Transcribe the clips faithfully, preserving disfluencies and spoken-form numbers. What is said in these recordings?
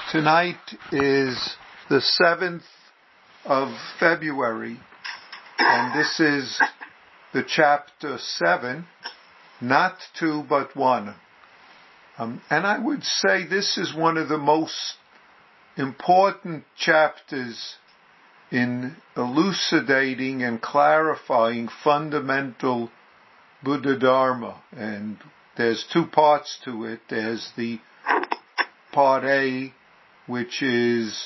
Tonight is the seventh of February, and this is the chapter seven, not two but one. Um, and I would say this is one of the most important chapters in elucidating and clarifying fundamental Buddha Dharma. And there's two parts to it. There's the part A, which is,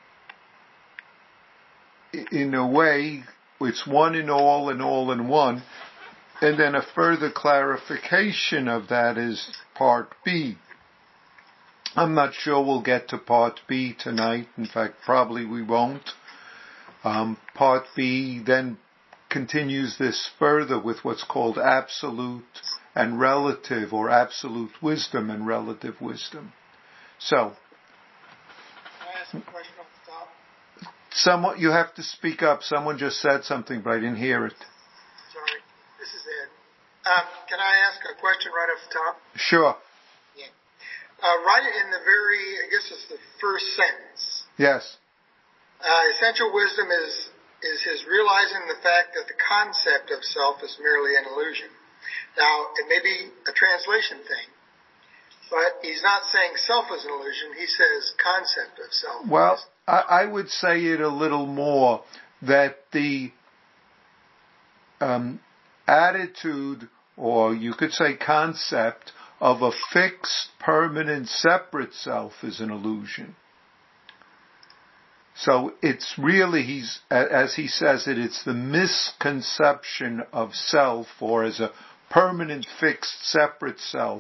in a way, it's one in all and all in one. And then a further clarification of that is part B. I'm not sure we'll get to part B tonight. In fact, probably we won't. Um, part B then continues this further with what's called absolute and relative, or absolute wisdom and relative wisdom. So, Can I ask a question off the top? Someone, you have to speak up. Someone just said something, but I didn't hear it. Sorry, this is Ed. Um, can I ask a question right off the top? Sure. Yeah. Uh, right in the very, I guess it's the first sentence. Yes. Uh, essential wisdom is is his realizing the fact that the concept of self is merely an illusion. Now, it may be a translation thing, but he's not saying self is an illusion. He says concept of self. Well, I, I would say it a little more, that the um, attitude, or you could say concept, of a fixed, permanent, separate self is an illusion. So it's really, he's, as he says it, it's the misconception of self, or as a permanent, fixed, separate self.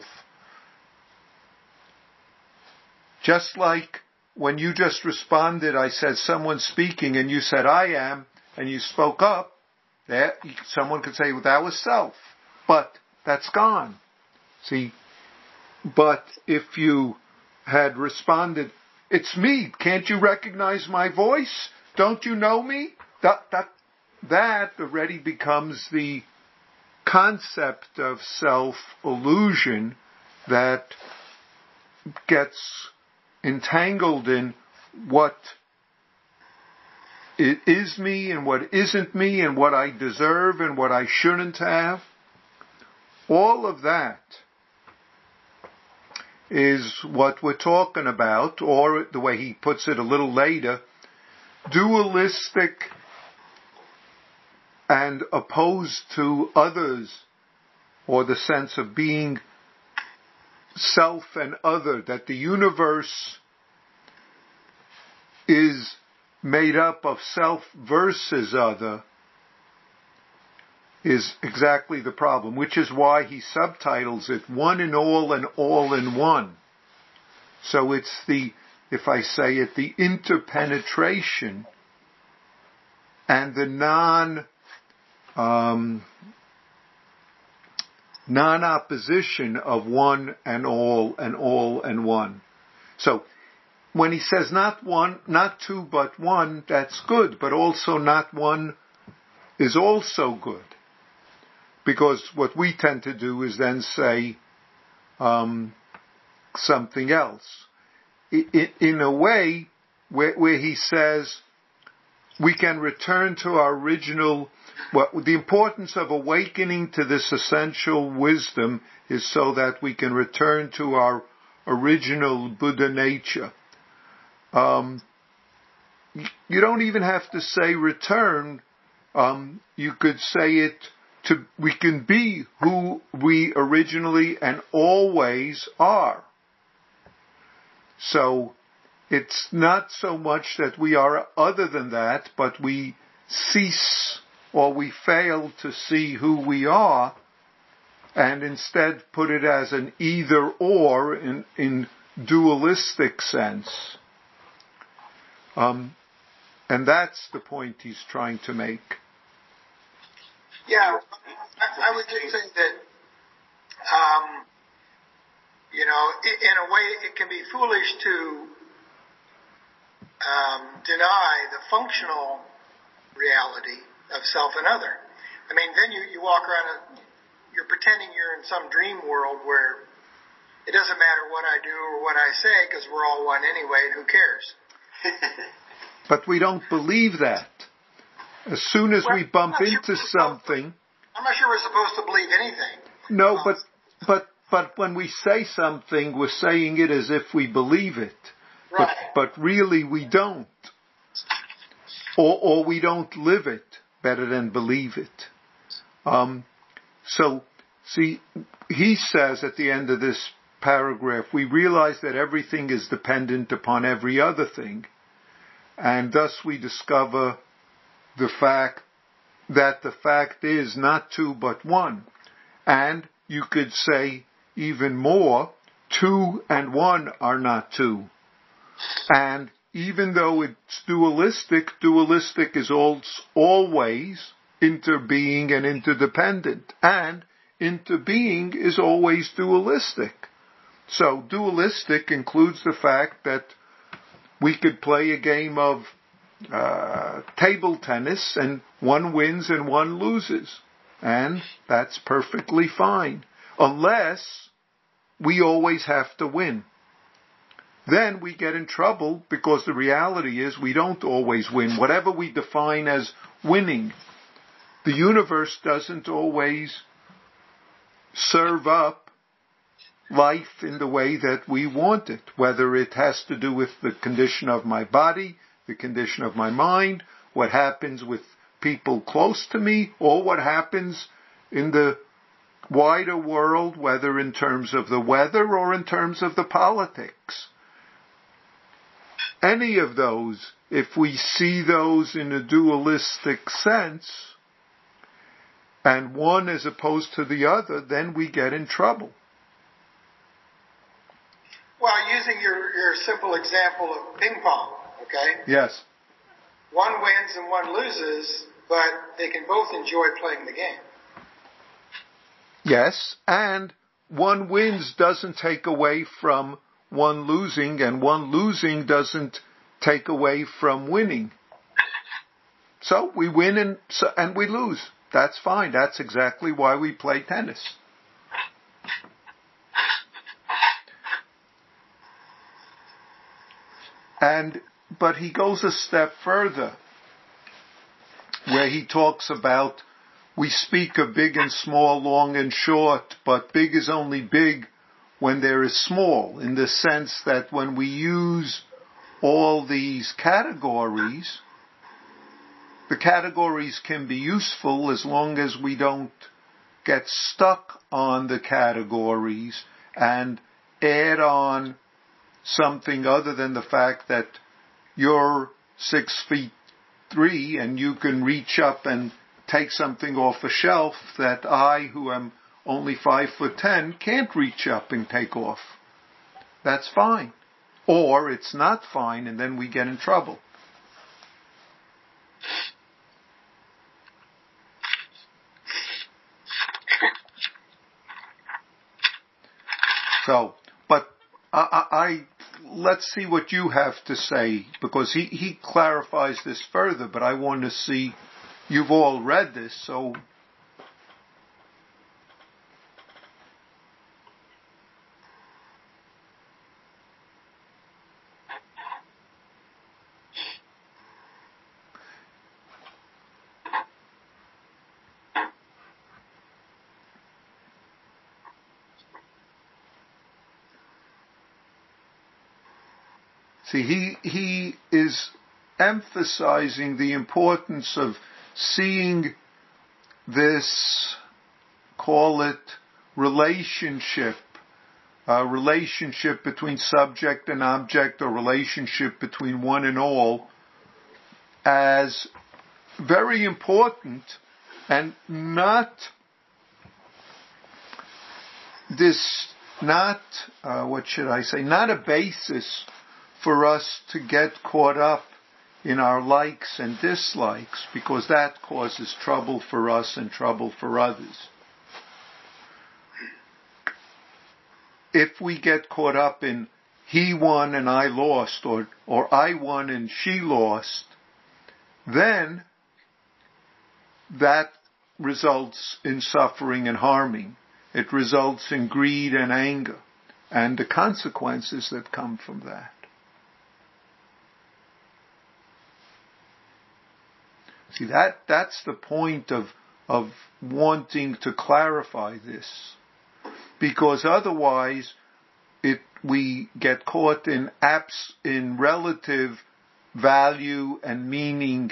Just like when you just responded, I said someone's speaking, and you said I am, and you spoke up, that someone could say, well, that was self. But that's gone. See? But if you had responded, it's me, can't you recognize my voice? Don't you know me? That, that, that already becomes the concept of self-illusion that gets entangled in what it is me and what isn't me and what I deserve and what I shouldn't have. All of that is what we're talking about, or the way he puts it a little later, dualistic and opposed to others, or the sense of being self and other, that the universe is made up of self versus other, is exactly the problem, which is why he subtitles it one in all and all in one. So it's the, if I say it, the interpenetration and the non, um, non-opposition of one and all and all and one. So when he says not one, not two but one, that's good, but also not one is also good. Because what we tend to do is then say um, something else. In, in a way where, where he says we can return to our original, well, the importance of awakening to this essential wisdom is so that we can return to our original Buddha nature. Um, you don't even have to say return. Um, you could say it to, we can be who we originally and always are. So it's not so much that we are other than that, but we cease or we fail to see who we are, and instead put it as an either or in, in dualistic sense. Um, and that's the point he's trying to make. Yeah, I, I would just say that, um, you know, in a way it can be foolish to um, deny the functional reality of self and other. I mean, then you, you walk around and you're pretending you're in some dream world where it doesn't matter what I do or what I say because we're all one anyway, and who cares? But we don't believe that. As soon as well, we bump sure into something... I'm not sure we're supposed to believe anything. No, but, but, but when we say something, we're saying it as if we believe it. Right. But, but really we don't. Or, or we don't live it better than believe it. Um, so, see, he says at the end of this paragraph, we realize that everything is dependent upon every other thing, and thus we discover the fact that the fact is not two but one. And you could say even more, two and one are not two. And even though it's dualistic, dualistic is always interbeing and interdependent. And interbeing is always dualistic. So dualistic includes the fact that we could play a game of uh, table tennis and one wins and one loses. And that's perfectly fine. Unless we always have to win. Then we get in trouble because the reality is we don't always win. Whatever we define as winning, the universe doesn't always serve up life in the way that we want it, whether it has to do with the condition of my body, the condition of my mind, what happens with people close to me, or what happens in the wider world, whether in terms of the weather or in terms of the politics. Any of those, if we see those in a dualistic sense, and one as opposed to the other, then we get in trouble. Well, using your, your simple example of ping pong, okay? Yes. One wins and one loses, but they can both enjoy playing the game. Yes, and one wins doesn't take away from one losing, and one losing doesn't take away from winning. So we win and, and we lose. That's fine. That's exactly why we play tennis. And, but he goes a step further, where he talks about, we speak of big and small, long and short, but big is only big when there is small, in the sense that when we use all these categories, the categories can be useful as long as we don't get stuck on the categories and add on something other than the fact that you're six feet three and you can reach up and take something off a shelf that I, who am only five foot ten, can't reach up and take off. That's fine. Or it's not fine, and then we get in trouble. So, but I, I, I let's see what you have to say, because he, he clarifies this further, but I want to see, you've all read this, so see, he, he is emphasizing the importance of seeing this, call it relationship, uh, relationship between subject and object, or relationship between one and all, as very important, and not this, not, uh, what should I say, not a basis for us to get caught up in our likes and dislikes, because that causes trouble for us and trouble for others. If we get caught up in he won and I lost, or, or I won and she lost, then that results in suffering and harming. It results in greed and anger. and the consequences that come from that. See, that, that's the point of, of wanting to clarify this. Because otherwise, it, we get caught in apps, in relative value and meaning.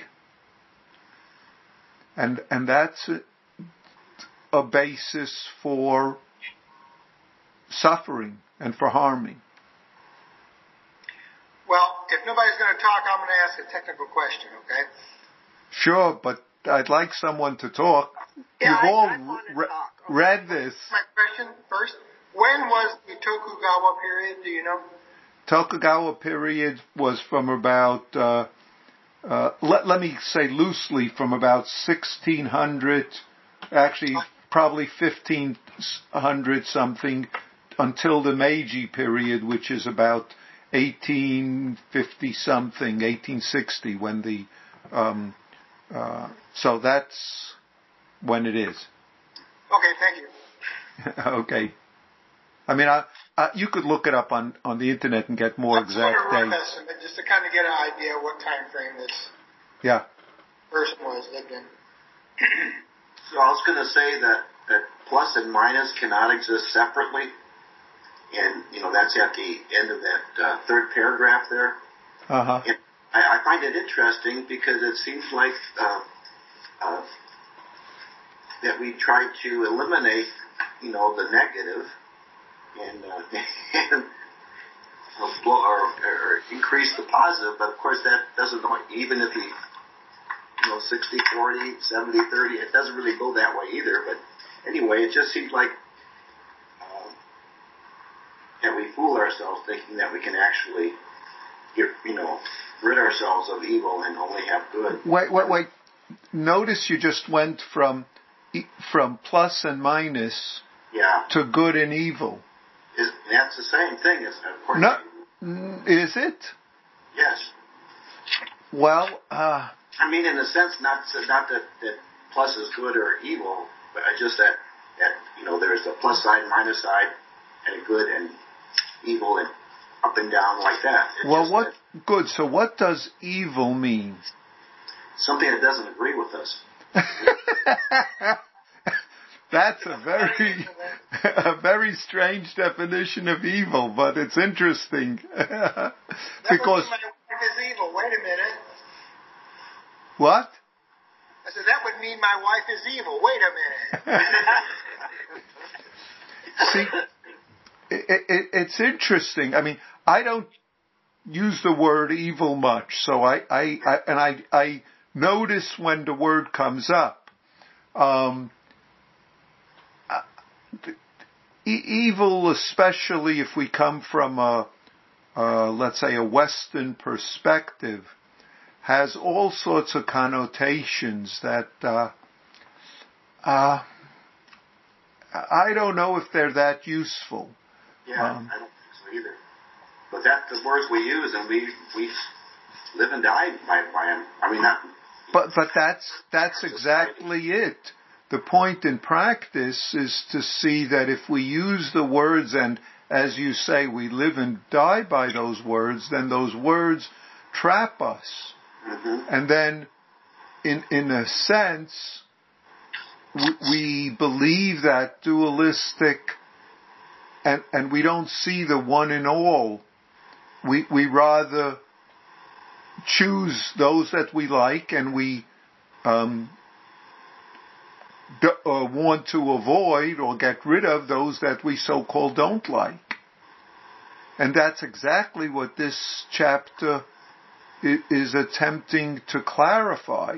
And, and that's a, a basis for suffering and for harming. Well, if nobody's going to talk, I'm going to ask a technical question, okay? Sure, but I'd like someone to talk. Yeah, You've I, all I want to re- talk. Okay. read this. My question first. When was the Tokugawa period, do you know? Tokugawa period was from about, uh, uh, let, let me say loosely, from about sixteen hundred, actually probably fifteen hundred something, until the Meiji period, which is about eighteen fifty something, eighteen sixty, when the, um, uh, so that's when it is. Okay, thank you. Okay. I mean, I, I, you could look it up on, on the internet and get more That's exact sort of a rough dates. estimate, just to kind of get an idea what time frame this Yeah. person was lived in. So I was going to say that, that plus and minus cannot exist separately. And, you know, that's at the end of that uh, third paragraph there. Uh-huh. And I, I find it interesting because it seems like uh, uh, that we try to eliminate, you know, the negative and, uh, and or, or increase the positive. But, of course, that doesn't, even if you, you know, sixty forty, seventy thirty, it doesn't really go that way either. But anyway, it just seems like that we fool ourselves thinking that we can actually get, you know, rid ourselves of evil and only have good. Wait, wait, wait. Notice you just went from from plus and minus yeah. to good and evil. Is, that's the same thing, as according no, to you. Is it? Yes. Well, uh... I mean, in a sense, not not that, that plus is good or evil, but just that, that, you know, there's a plus side, minus side, and a good and evil and up and down like that. It's well, what that, good? So what does evil mean? Something that doesn't agree with us. That's a very a very strange definition of evil, but it's interesting. That Because would mean my wife is evil. Wait a minute. What? I said that would mean my wife is evil. Wait a minute. See, it, it, it's interesting. I mean, I don't use the word evil much, so I, I, I and I, I notice when the word comes up. Um, e- evil, especially if we come from a, uh, let's say, a Western perspective, has all sorts of connotations that uh, uh, I don't know if they're that useful. Yeah, um, I don't think so either. But that's the words we use, and we we live and die by, by them. I mean, not. But but that's that's exactly it. The point in practice is to see that if we use the words and, as you say, we live and die by those words, then those words trap us. Mm-hmm. And then, in in a sense, we, we believe that dualistic, and and we don't see the one in all. We we rather choose those that we like, and we um, d- uh, want to avoid or get rid of those that we so-called don't like. And that's exactly what this chapter i- is attempting to clarify.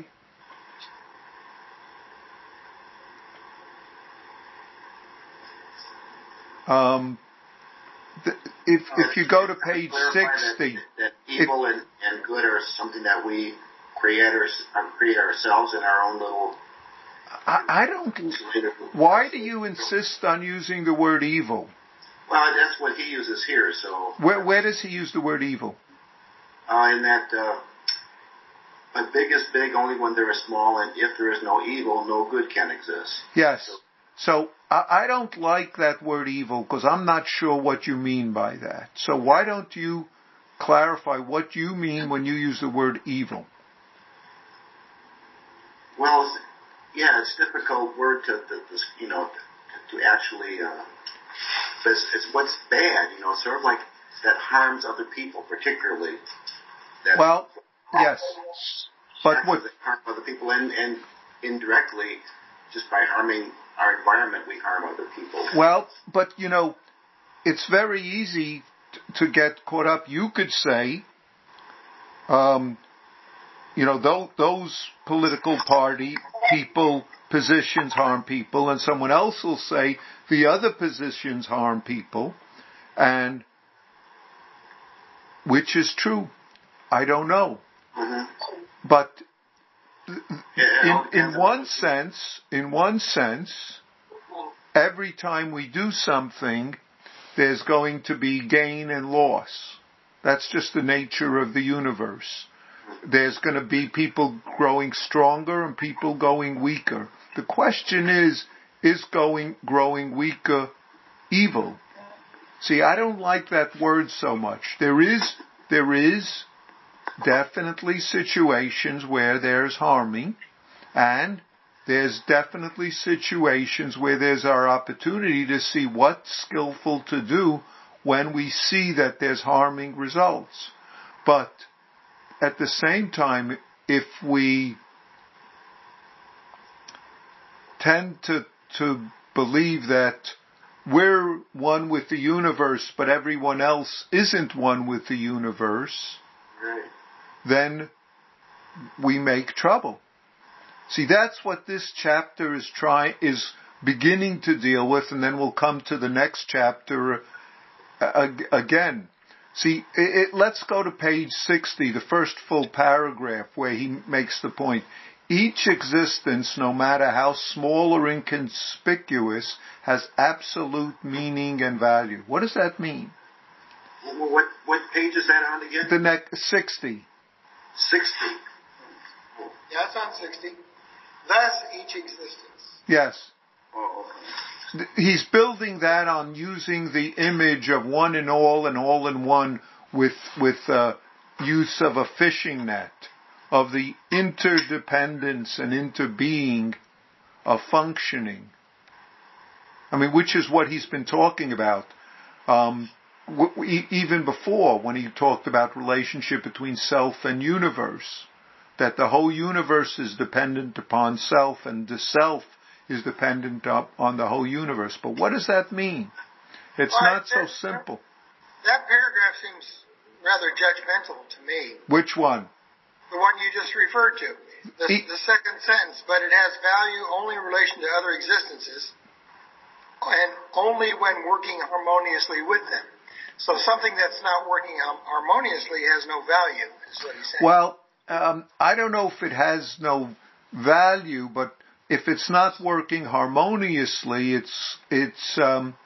Um, th- if if you go to page sixty, that, that evil and, and good are something that we create, or, create ourselves in our own little. I, I don't. Why do you insist on using the word evil? Well, that's what he uses here. So where where does he use the word evil? Uh, in that, uh, a big is big only when there is small, and if there is no evil, no good can exist. Yes. So, So I, I don't like that word evil because I'm not sure what you mean by that. So why don't you clarify what you mean when you use the word evil? Well, it's, yeah, it's a difficult word to, to, to you know, to, to actually, uh, it's, it's what's bad, you know, sort of like that harms other people, particularly. That, well, yes. But what... That harm other people, and, and indirectly, just by harming our environment, we harm other people. Well, but, you know, it's very easy t- to get caught up. You could say, um, you know, th- those political party people, positions harm people, and someone else will say the other positions harm people, and which is true? I don't know. Mm-hmm. But in, in one sense, in one sense, every time we do something, there's going to be gain and loss. That's just the nature of the universe. There's going to be people growing stronger and people going weaker. The question is, is going growing weaker evil? See, I don't like that word so much. There is, there is definitely situations where there's harming, and there's definitely situations where there's our opportunity to see what's skillful to do when we see that there's harming results. But at the same time, if we tend to, to believe that we're one with the universe, but everyone else isn't one with the universe, right, then we make trouble. See, that's what this chapter is trying, is beginning to deal with, and then we'll come to the next chapter uh, again. See, it, it, let's go to page sixty, the first full paragraph, where he makes the point. Each existence, no matter how small or inconspicuous, has absolute meaning and value. What does that mean? What what page is that on again? The next sixty. Sixty. Yeah, it's on sixty. Thus, each existence. Yes. Oh, okay. He's building that on using the image of one in all and all in one with with uh, use of a fishing net, of the interdependence and interbeing of functioning. I mean, which is what he's been talking about um, w- even before when he talked about relationship between self and universe, that the whole universe is dependent upon self and the self is dependent up on the whole universe. But what does that mean? It's well, not so simple. That paragraph seems rather judgmental to me. Which one? The one you just referred to. The, He, the second sentence, but it has value only in relation to other existences and only when working harmoniously with them. So something that's not working harmoniously has no value, is what he's saying. Well, um, I don't know if it has no value, but if it's not working harmoniously, it's it's um,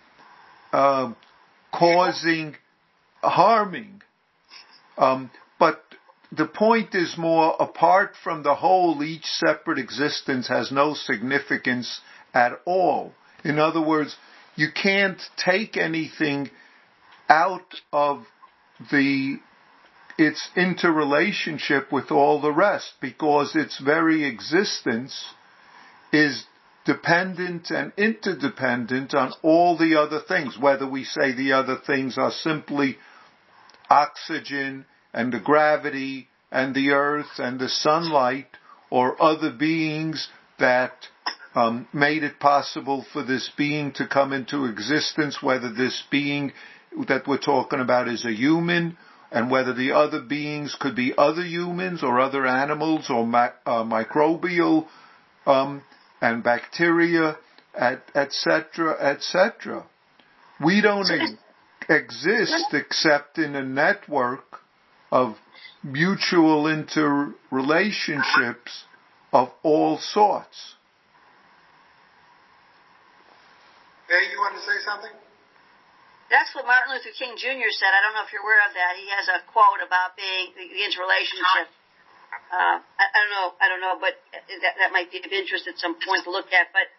uh, causing harming. Um, but the point is more, apart from the whole, each separate existence has no significance at all. In other words, you can't take anything out of the its interrelationship with all the rest, because its very existence is dependent and interdependent on all the other things, whether we say the other things are simply oxygen and the gravity and the earth and the sunlight, or other beings that um, made it possible for this being to come into existence, whether this being that we're talking about is a human, and whether the other beings could be other humans or other animals or ma- uh, microbial um, and bacteria, et cetera, et cetera. We don't e- exist except in a network of mutual interrelationships of all sorts. Hey, you want to say something? That's what Martin Luther King Junior said. I don't know if you're aware of that. He has a quote about being the, the interrelationship. Uh, I, I don't know. I don't know, but that, that might be of interest at some point to look at. But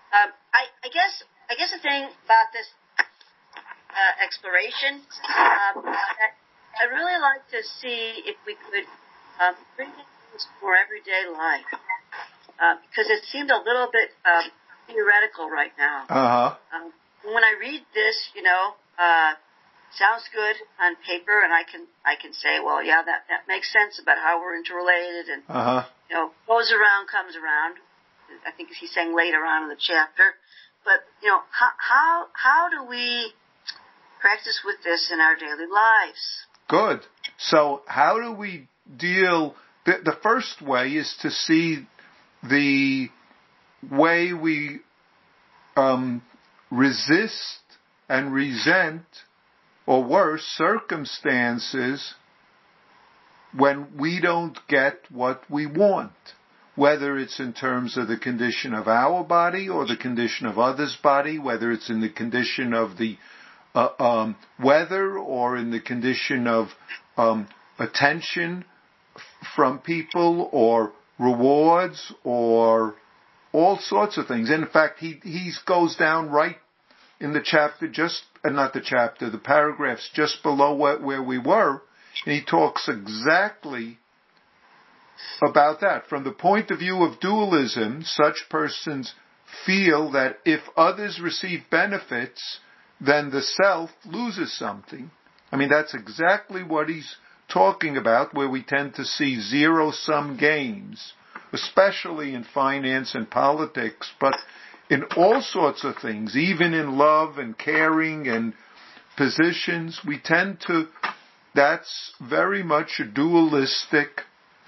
Um, I, I guess I guess the thing about this uh, exploration, um, that I'd really like to see if we could um, bring it into more everyday life, uh, because it seemed a little bit um, theoretical right now. Uh-huh. Um, when I read this, you know, uh, sounds good on paper, and I can I can say, well, yeah, that, that makes sense about how we're interrelated, and Uh-huh. you know, goes around, comes around. I think he's saying later on in the chapter. But you know, how how how do we practice with this in our daily lives? Good. So how do we deal? The, the first way is to see the way we um, resist and resent, or worse, circumstances when we don't get what we want, whether it's in terms of the condition of our body or the condition of others' body, whether it's in the condition of the uh, um, weather or in the condition of um, attention f- from people or rewards or all sorts of things. In fact, he he goes down right in the chapter, just uh, not the chapter, the paragraphs just below where, where we were, and he talks exactly about that. From the point of view of dualism, such persons feel that if others receive benefits, then the self loses something. I mean, that's exactly what he's talking about, where we tend to see zero-sum gains, especially in finance and politics, but in all sorts of things, even in love and caring and positions, we tend to, that's very much a dualistic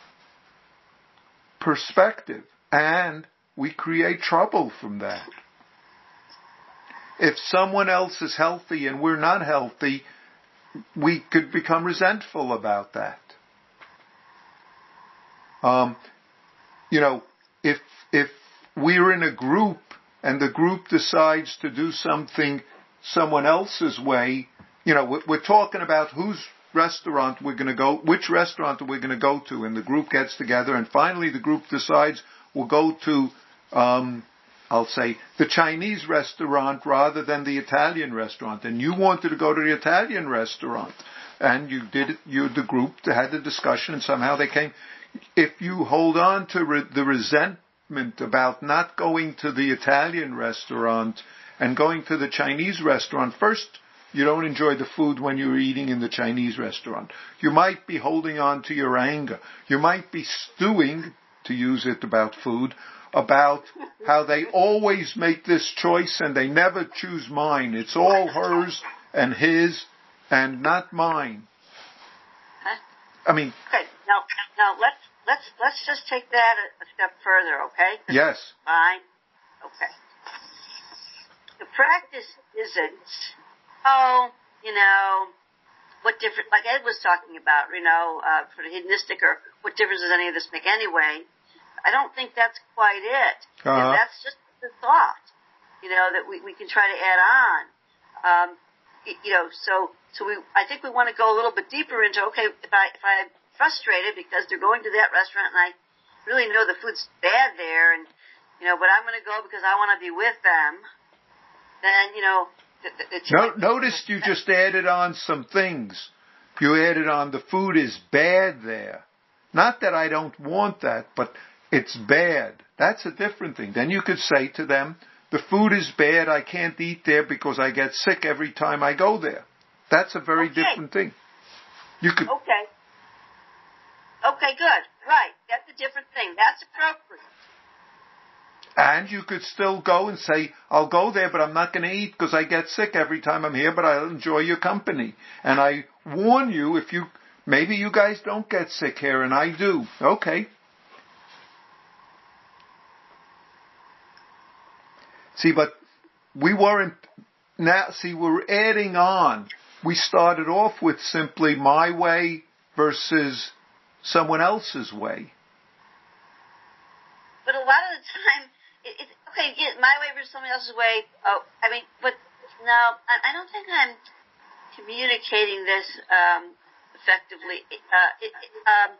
perspective, and we create trouble from that. If someone else is healthy and we're not healthy, we could become resentful about that. Um, you know, if if we're in a group and the group decides to do something someone else's way, you know, we're talking about whose restaurant we're going to go, which restaurant are we going to go to, and the group gets together, and finally the group decides we'll go to, um, I'll say, the Chinese restaurant rather than the Italian restaurant, and you wanted to go to the Italian restaurant, and you did it, you, the group had the discussion, and somehow they came. If you hold on to re- the resentment about not going to the Italian restaurant and going to the Chinese restaurant, first, you don't enjoy the food when you're eating in the Chinese restaurant. You might be holding on to your anger. You might be stewing, to use it about food, about how they always make this choice and they never choose mine. It's all hers and his and not mine. I mean. Okay, now now let's let's let's just take that a, a step further, okay? Yes. Fine. Okay. The practice isn't, oh, you know, what difference, like Ed was talking about, you know, uh, for the hedonistic, or what difference does any of this make anyway? I don't think that's quite it. Uh-huh. That's just the thought, you know, that we, we can try to add on. Um, you know, so so we I think we want to go a little bit deeper into, okay, if I if I'm frustrated because they're going to that restaurant and I really know the food's bad there, and you know, but I'm going to go because I want to be with them, then you know. It's No, notice you just added on some things. You added on the food is bad there. Not that I don't want that, but it's bad. That's a different thing. Then you could say to them, the food is bad, I can't eat there because I get sick every time I go there. That's a very okay. different thing. You could. Okay. Okay, good. Right. That's a different thing. That's appropriate. And you could still go and say, I'll go there, but I'm not going to eat because I get sick every time I'm here, but I'll enjoy your company. And I warn you, if you, maybe you guys don't get sick here and I do. Okay. See, but we weren't, now, see, we're adding on. We started off with simply my way versus someone else's way. But a lot of the time, it, it's, okay, yeah, my way versus someone else's way. Oh, I mean, but no, I, I don't think I'm communicating this um, effectively. Uh, it, it, um,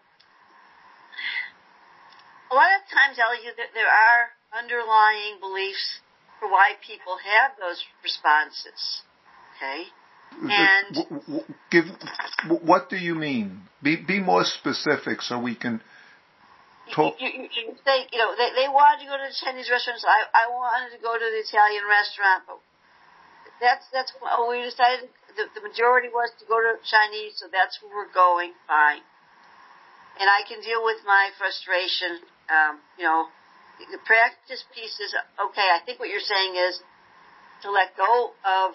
a lot of times, Ellie, there, there are underlying beliefs for why people have those responses. Okay? And w- w- give what do you mean? Be be more specific so we can talk. You, you, you say, you know, they, they wanted to go to the Chinese restaurants. I I wanted to go to the Italian restaurant, but that's that's oh, we decided the, the majority was to go to Chinese, so that's where we're going. Fine, and I can deal with my frustration. Um, you know, the practice piece is okay. I think what you're saying is to let go of.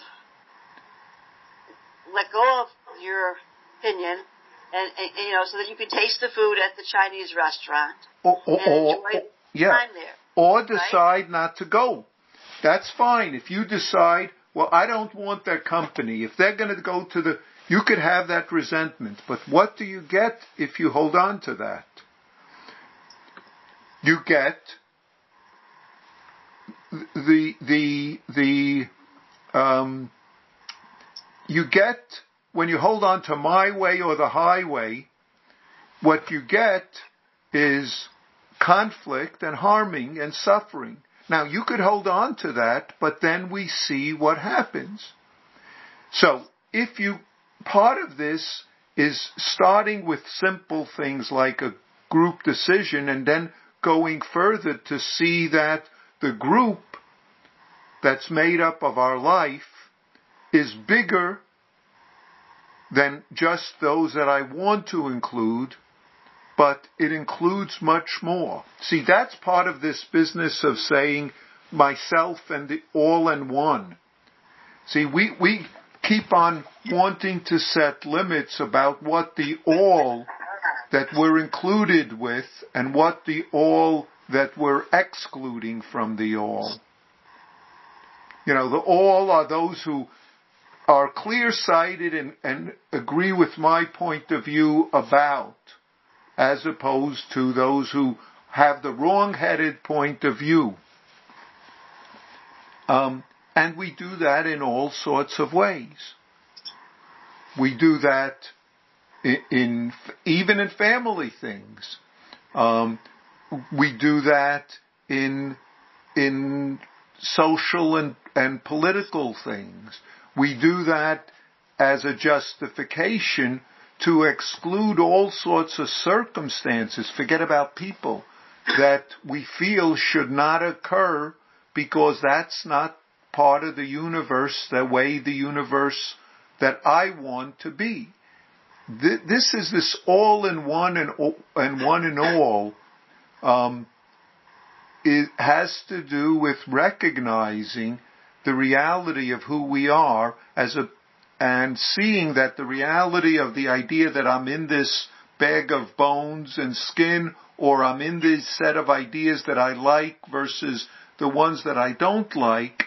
Let go of your opinion, and, and, and you know, so that you can taste the food at the Chinese restaurant or, or, and enjoy or, the yeah. time there. Or decide right? not to go. That's fine. If you decide, well, I don't want their company. If they're going to go to the, you could have that resentment. But what do you get if you hold on to that? You get the the the um. You get, when you hold on to my way or the highway, what you get is conflict and harming and suffering. Now, you could hold on to that, but then we see what happens. So, if you, part of this is starting with simple things like a group decision and then going further to see that the group that's made up of our life is bigger than just those that I want to include, but it includes much more. See, that's part of this business of saying myself and the all in one. See, we, we keep on wanting to set limits about what the all that we're included with and what the all that we're excluding from the all. You know, the all are those who are clear-sighted and, and agree with my point of view about, as opposed to those who have the wrong-headed point of view. Um, and we do that in all sorts of ways. We do that in, in even in family things. Um, we do that in in social and, and political things. We do that as a justification to exclude all sorts of circumstances, forget about people, that we feel should not occur because that's not part of the universe, the way the universe that I want to be. This is this all in one and, and one in all. Um, it has to do with recognizing the reality of who we are as a, and seeing that the reality of the idea that I'm in this bag of bones and skin, or I'm in this set of ideas that I like versus the ones that I don't like,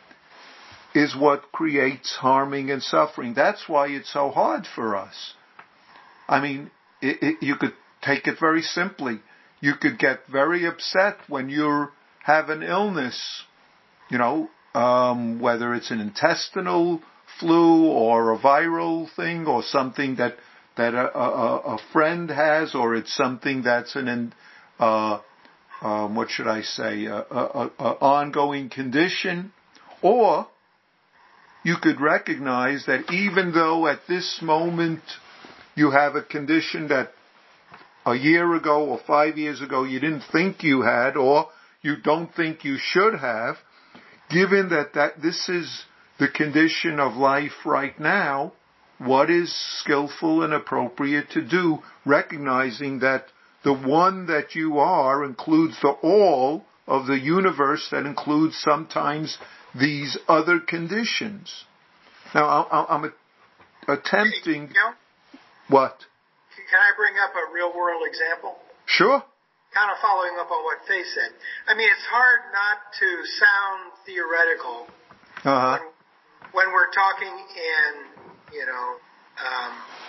is what creates harming and suffering. That's why it's so hard for us. I mean, it, it, you could take it very simply. You could get very upset when you have an illness, you know, Um, whether it's an intestinal flu or a viral thing or something that that a, a, a friend has, or it's something that's an uh, um, what should I say, a, a, a ongoing condition, or you could recognize that even though at this moment you have a condition that a year ago or five years ago you didn't think you had, or you don't think you should have, given that, that this is the condition of life right now, what is skillful and appropriate to do, recognizing that the one that you are includes the all of the universe that includes sometimes these other conditions. Now, I'm attempting... Hey, you know, what? Can I bring up a real-world example? Sure. Kind of following up on what Faye said. I mean, it's hard not to sound theoretical uh-huh. when, when we're talking in, you know, um,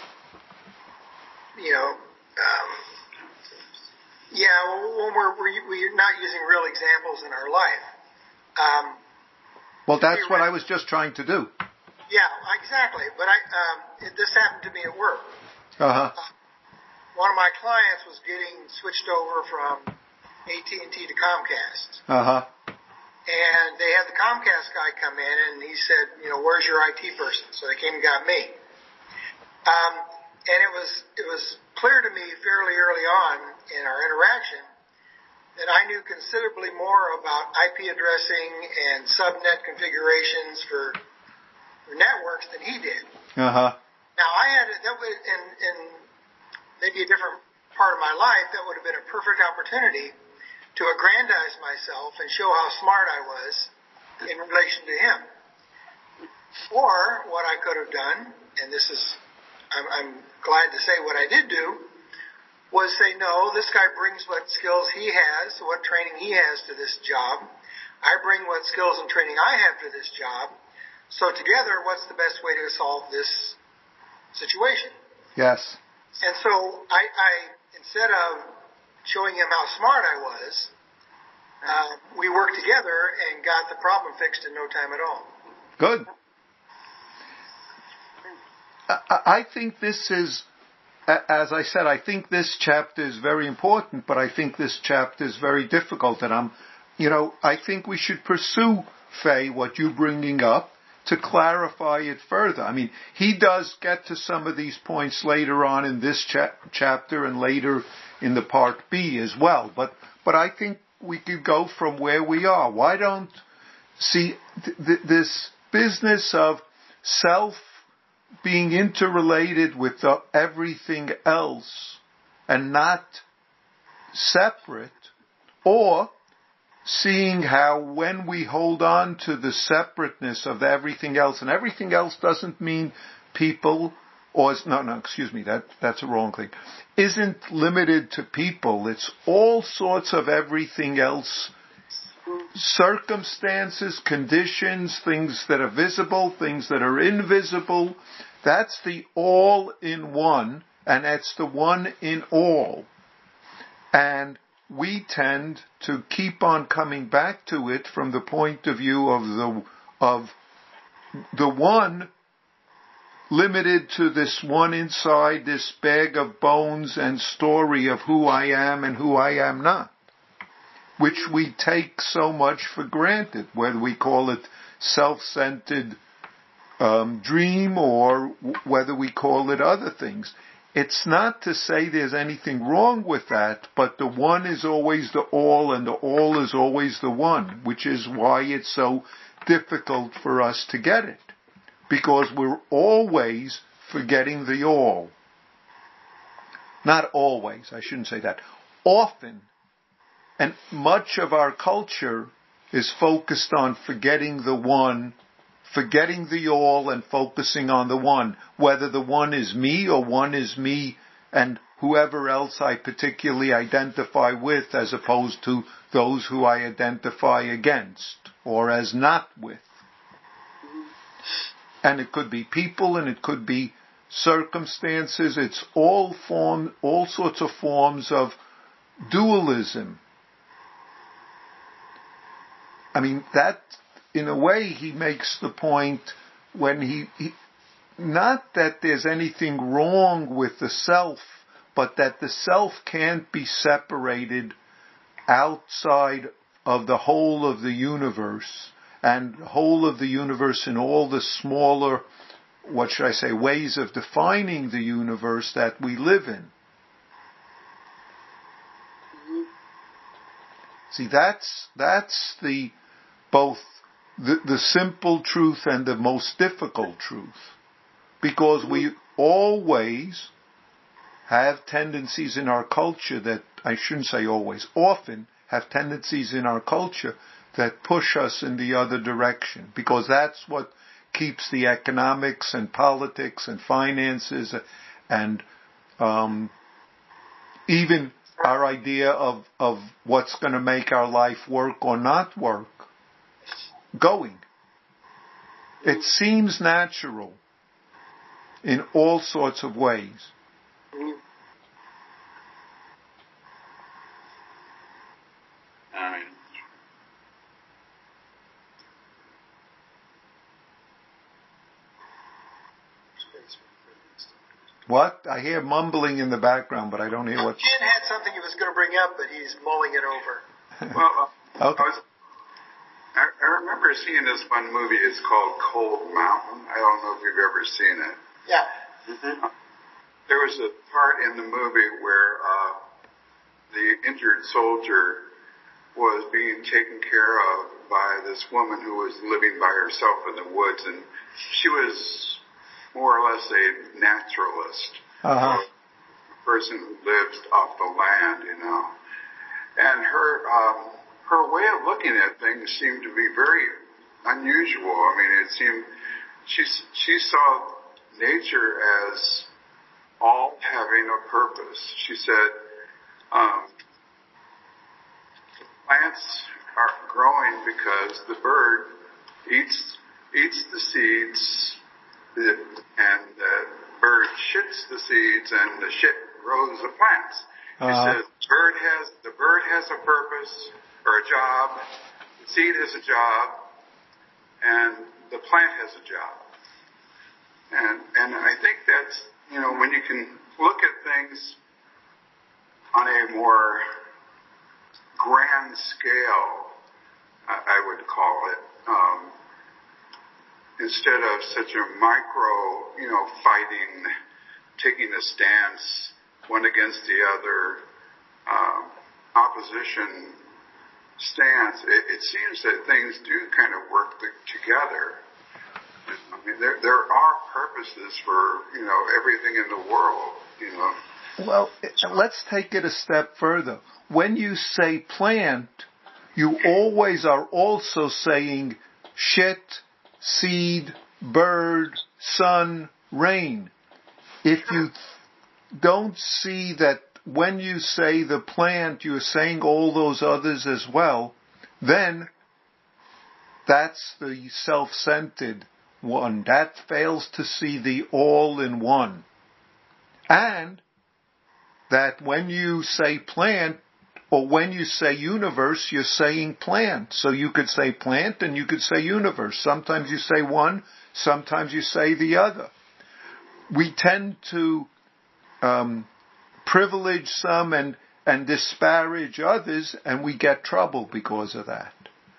you know, um, yeah, when we're, we're we're not using real examples in our life. Um, well, that's what I was just trying to do. Yeah, exactly. But I, um, it, this happened to me at work. Uh-huh. Uh, one of my clients was getting switched over from A T and T to Comcast. Uh-huh. And they had the Comcast guy come in, and he said, you know, where's your I T person? So they came and got me. Um, and it was it was clear to me fairly early on in our interaction that I knew considerably more about I P addressing and subnet configurations for, for networks than he did. Uh-huh. Now, I had, that was in, in maybe a different part of my life, that would have been a perfect opportunity to aggrandize myself and show how smart I was in relation to him. Or what I could have done, and this is, I'm, I'm glad to say what I did do, was say, no, this guy brings what skills he has, what training he has to this job. I bring what skills and training I have to this job. So together, what's the best way to solve this situation? Yes. And so I, I instead of showing him how smart I was, uh, we worked together and got the problem fixed in no time at all. Good. I, I think this is, as I said, I think this chapter is very important, but I think this chapter is very difficult. And I'm, you know, I think we should pursue, Faye, what you're bringing up to clarify it further. I mean, he does get to some of these points later on in this cha- chapter and later in the part B as well. But, but I think we could go from where we are. Why don't, see, th- th- this business of self being interrelated with the everything else and not separate, or seeing how when we hold on to the separateness of everything else, and everything else doesn't mean people, or, no, no, excuse me, that, that's a wrong thing, isn't limited to people. It's all sorts of everything else, circumstances, conditions, things that are visible, things that are invisible. That's the all in one, and that's the one in all. And we tend to keep on coming back to it from the point of view of the of the one limited to this one inside this bag of bones and story of who I am and who I am not, which we take so much for granted, whether we call it self-centered um, dream or w- whether we call it other things. It's not to say there's anything wrong with that, but the one is always the all and the all is always the one, which is why it's so difficult for us to get it. Because we're always forgetting the all. Not always, I shouldn't say that. Often. And much of our culture is focused on forgetting the one, forgetting the all and focusing on the one, whether the one is me or one is me and whoever else I particularly identify with, as opposed to those who I identify against or as not with. And it could be people and it could be circumstances. It's all form, all sorts of forms of dualism. I mean, that, in a way, he makes the point when he, he, not that there's anything wrong with the self, but that the self can't be separated outside of the whole of the universe, and the whole of the universe in all the smaller, what should I say, ways of defining the universe that we live in. See, that's, that's the, both the, the simple truth and the most difficult truth. Because we always have tendencies in our culture that, I shouldn't say always, often have tendencies in our culture that push us in the other direction. Because that's what keeps the economics and politics and finances and um, even our idea of, of what's going to make our life work or not work going. It seems natural in all sorts of ways. I mean, What? I hear mumbling in the background, but I don't hear what. Ken had something he was going to bring up, but he's mulling it over. well, Okay. I was, I, I remember seeing this one movie. It's called Cold Mountain. I don't know if you've ever seen it. Yeah. Mm-hmm. There was a part in the movie where uh, the injured soldier was being taken care of by this woman who was living by herself in the woods, and she was more or less a naturalist, Uh-huh. a person who lives off the land, you know. And her um, her way of looking at things seemed to be very unusual. I mean, it seemed she she saw nature as all having a purpose. She said, um, plants are growing because the bird eats eats the seeds, and the bird shits the seeds, and the shit grows the plants. She Uh-huh. says bird has the bird has a purpose or a job, the seed has a job, and the plant has a job. And and I think that's, you know, when you can look at things on a more grand scale, I, I would call it, um, instead of such a micro, you know, fighting, taking a stance one against the other, um, opposition stance, it, it seems that things do kind of work the, together. I mean, there there are purposes for, you know, everything in the world, you know. Well, let's take it a step further. When you say plant, you always are also saying shit, seed, bird, sun, rain. If you don't see that when you say the plant, you're saying all those others as well, then that's the self-centered one. That fails to see the all in one. And that when you say plant, or when you say universe, you're saying plant. So you could say plant and you could say universe. Sometimes you say one, sometimes you say the other. We tend to um, privilege some and, and disparage others, and we get trouble because of that.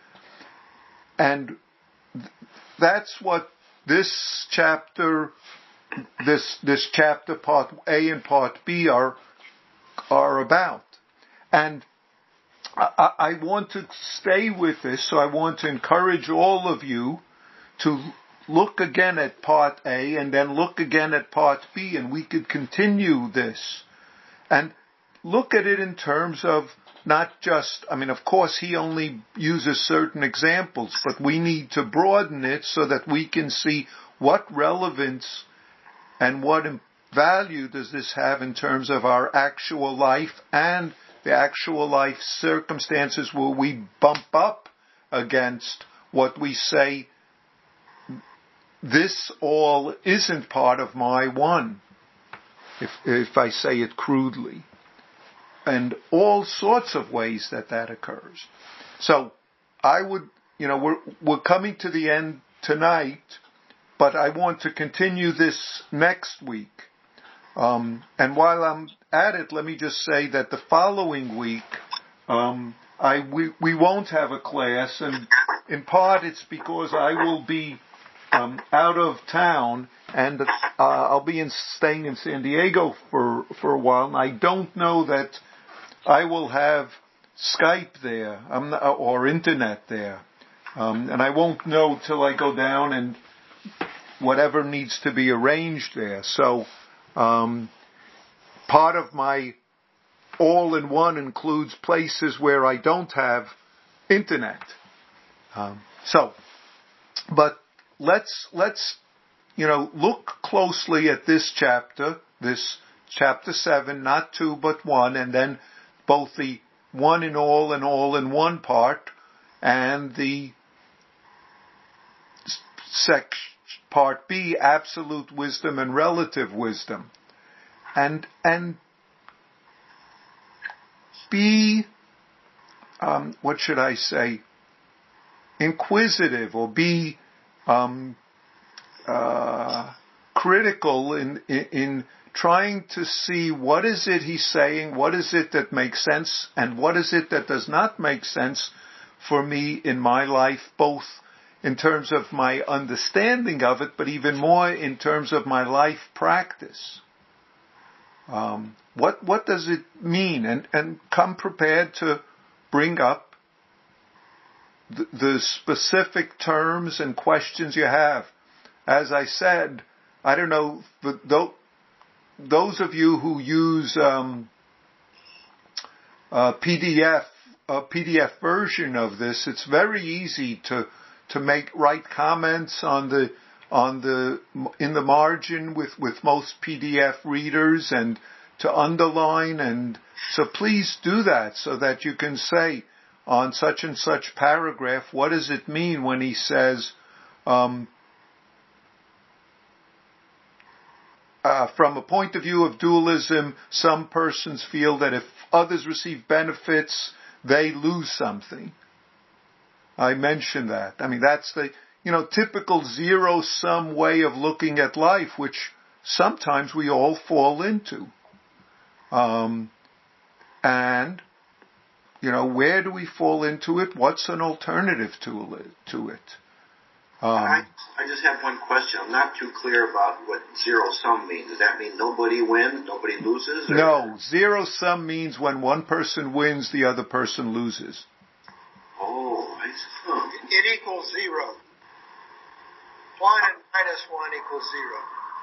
And th- that's what this chapter, this this chapter part A and part B are are about. And I, I want to stay with this, so I want to encourage all of you to look again at part A and then look again at part B, and we could continue this. And look at it in terms of not just, I mean, of course, he only uses certain examples, but we need to broaden it so that we can see what relevance and what value does this have in terms of our actual life and the actual life circumstances where we bump up against what we say, this all isn't part of my one, if, if I say it crudely. And all sorts of ways that that occurs. So I would, you know, we're, we're coming to the end tonight, but I want to continue this next week. Um, and while I'm at it, let me just say that the following week, um, I we, we won't have a class, and in part it's because I will be um, out of town, and uh, I'll be in, staying in San Diego for for a while, and I don't know that I will have Skype there um, or internet there, um, and I won't know till I go down and whatever needs to be arranged there. So um, part of my all-in-one includes places where I don't have internet. Um, so, but let's let's you know look closely at this chapter, this chapter seven, not two but one, and then both the one in all and all in one part and the sec- part B, absolute wisdom and relative wisdom. And, and be, um, what should I say, inquisitive, or be um, uh, critical in, in, in trying to see what is it he's saying, what is it that makes sense, and what is it that does not make sense for me in my life, both in terms of my understanding of it, but even more in terms of my life practice. Um, what what does it mean? And and come prepared to bring up the, the specific terms and questions you have. As I said, I don't know, but those of you who use um, a P D F, a P D F version of this, it's very easy to to make write comments on the on the in the margin with with most P D F readers, and to underline, and so please do that so that you can say on such and such paragraph, what does it mean when he says, um, uh, from a point of view of dualism, some persons feel that if others receive benefits, they lose something. I mentioned that. I mean, that's the, you know, typical zero-sum way of looking at life, which sometimes we all fall into. Um, and, you know, where do we fall into it? What's an alternative to it? To it? Um, I, I just have one question. I'm not too clear about what zero-sum means. Does that mean nobody wins, nobody loses? Or? No, zero-sum means when one person wins, the other person loses. Oh, I see. It equals zero. One and minus one equals zero.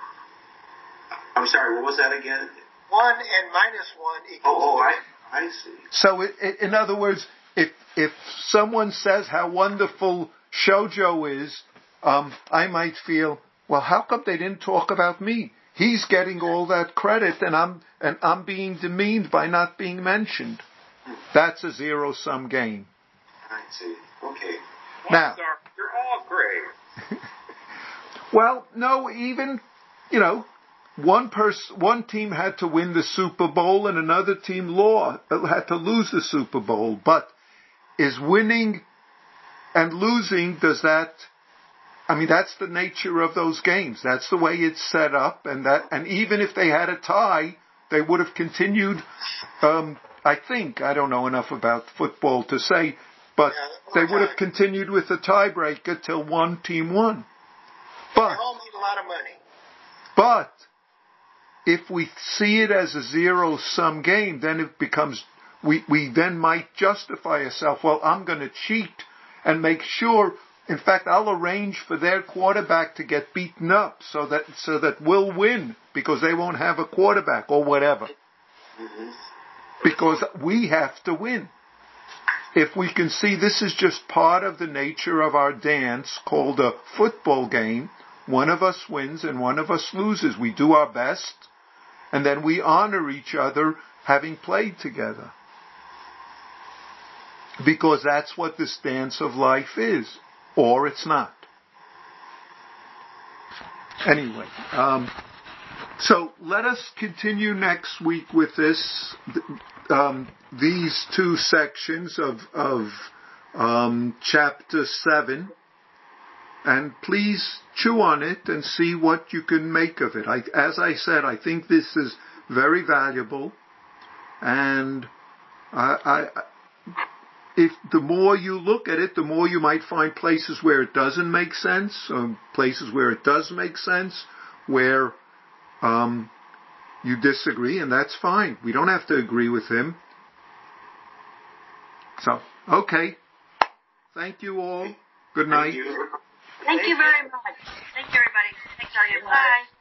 I'm sorry, what was that again? One and minus one equals Oh, oh, zero. I, I see. So, it, it, in other words, if if someone says how wonderful Shoujo is, um, I might feel, well, how come they didn't talk about me? He's getting all that credit, and I'm and I'm being demeaned by not being mentioned. That's a zero-sum game. I see. Okay. Now, Sorry, you're all great. Well, no, even, you know, one person, one team had to win the Super Bowl and another team law, had to lose the Super Bowl. But is winning and losing, does that, I mean, that's the nature of those games. That's the way it's set up. And that, and even if they had a tie, they would have continued, um, I think, I don't know enough about football to say, but Yeah, they would have continued with the tiebreaker till one team won. But, they all need a lot of money. but, if we see it as a zero-sum game, then it becomes, we, we then might justify ourselves, well, I'm going to cheat and make sure, in fact, I'll arrange for their quarterback to get beaten up so that, so that we'll win because they won't have a quarterback or whatever. Mm-hmm. Because we have to win. If we can see this is just part of the nature of our dance called a football game, one of us wins and one of us loses. We do our best, and then we honor each other having played together. Because that's what this dance of life is, or it's not. Anyway, um, so let us continue next week with this, um, these two sections of, of um, chapter seven. And please chew on it and see what you can make of it. I, as I said, I think this is very valuable. And I, I, if the more you look at it, the more you might find places where it doesn't make sense, or places where it does make sense, where um, you disagree, and that's fine. We don't have to agree with him. So, okay. Thank you all. Good night. Thank you. Thank you very much. Thank you, everybody. Thanks, Elliot. Bye.